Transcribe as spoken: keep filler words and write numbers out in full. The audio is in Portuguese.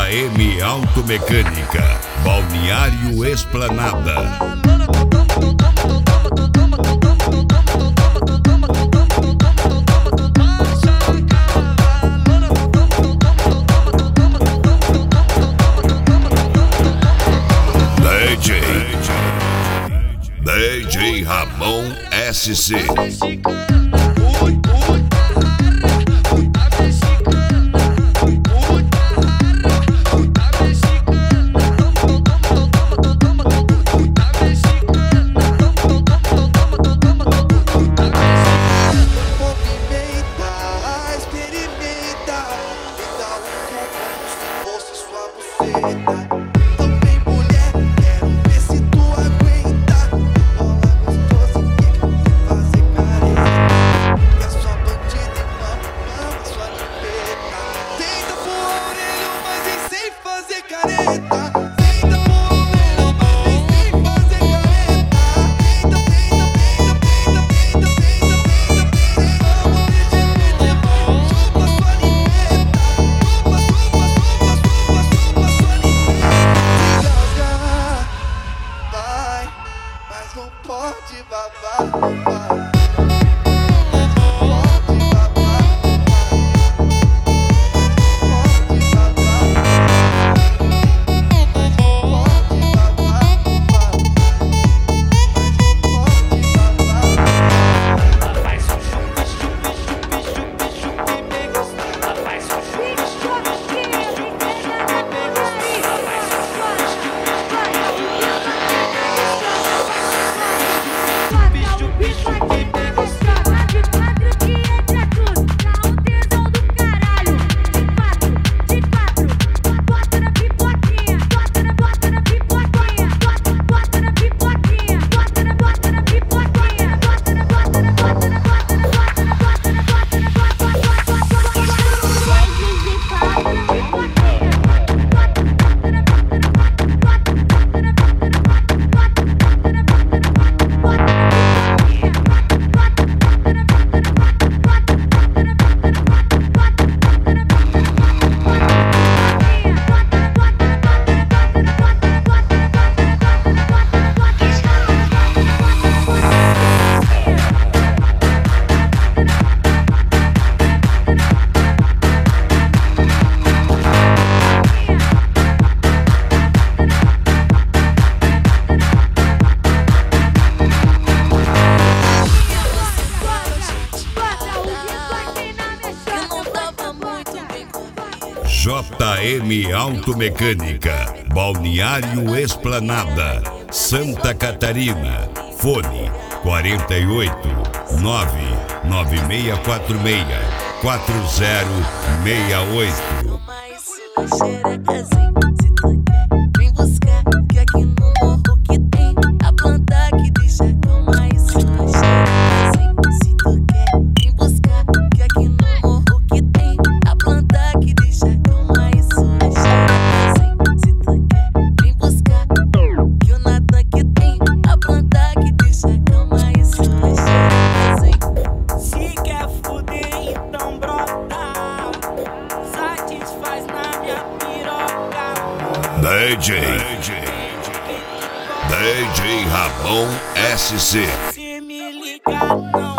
J M Automecânica, Balneário Esplanada. D J D J Ramon S C. Também mulher, quero ver se tu aguenta. Bola gostosa que quer fazer careta. E a sua bandida e mama, mama sua limpeta. Tenta pôr a orelha, mas vem sem fazer careta. Tenta pôr a orelha, mas vem sem fazer careta. Tenta, tenta, tenta, tenta, tenta, tenta, tenta. Vamos pedir, pedir, chupa sua limpeta. Chupa, chupa, chupa, chupa, chupa sua limpeta. Vai, mas não pode babar, babar. J M Automecânica, Balneário Esplanada, Santa Catarina. Fone quarenta e oito, nove nove seis quatro seis, quatro zero seis oito. Vem buscar que aqui no morro que tem a planta que deixa calma e se se tu quer, vem buscar que aqui no morro que tem a planta que deixa calma e se tu quer, vem buscar que o Natan que tem a planta que deixa calma e se Se quer fuder, então brota, satisfaz na minha piroca. D J D J Ramon S C. Se me ligar, não